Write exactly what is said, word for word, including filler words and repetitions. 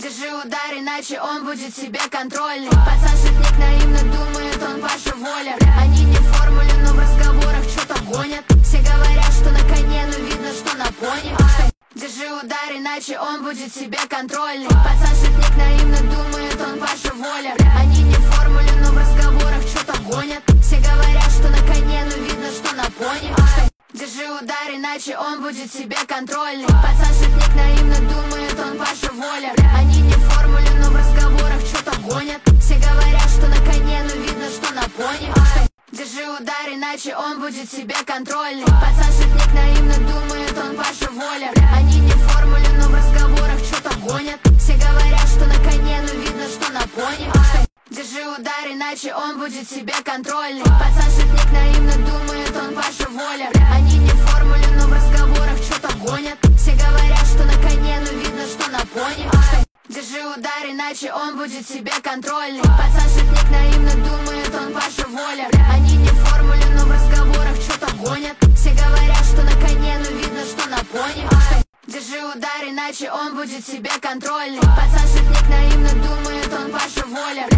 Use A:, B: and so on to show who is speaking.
A: Держи удар, иначе он будет себе контрольный. Пацан шутник, наивно думает, он Паша Воля. Они не в формуле, но в разговорах что-то гонят. Все говорят, что на коне, но видно, что на пони. Держи удар, иначе он будет себе контрольный. Пацан шутник, наивно думает, он Паша Воля. Они не в формуле, но в разговорах что-то гонят. Все говорят, что на коне, но видно, что на пони. Держи удар, иначе он будет себе контрольный. Пацан шутник, наивно думает, он Паша Воля. Они не в формуле, но в разговорах что-то гонят. Все говорят, что на коне, но видно, что на пони. Держи удар, иначе он будет себе контрольный. Пацан шутник, наивно думает, он Паша Воля. Они не в формуле, но в разговорах что-то гонят. Все говорят, что на коне, но видно, что на пони. Держи удар, иначе он будет себе контрольный. Пацан шутник, наивно думает, он Паша Воля. Они не в формуле, но в разговорах что-то гонят. Все говорят, что на коне, но видно, что на пони. Держи удар, иначе он будет себе контрольный. Пацан шутник, наивно думает, он Паша Воля. Они не в формуле, но в разговорах что-то гонят. Все говорят, что на коне, но видно, что на пони. Держи удар, иначе он будет себе контрольный. Пацан шутник, наивно думает, он Паша Воля.